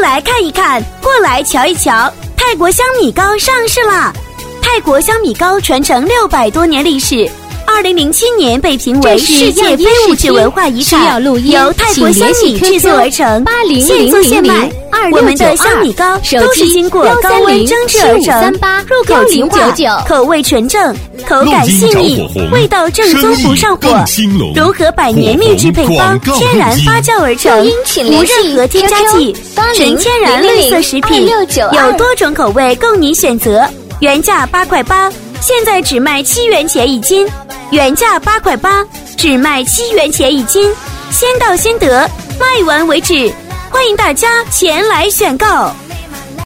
来看一看，过来瞧一瞧，泰国香米糕上市啦！泰国香米糕传承600多年历史，2007年被评为世界非物质文化遗产，由泰国香米制作而成，现做现卖。我们的香米糕都是经过高温蒸制而成，入口即化，口味纯正，口感细腻，味道正宗不上火，融合100年秘制配方，天然发酵而成，无任何添加剂，纯天然绿色食品，有多种口味供你选择。原价8块8，现在只卖7元钱一斤，原价8块8，只卖7元钱一斤，先到先得，卖完为止，欢迎大家前来选购。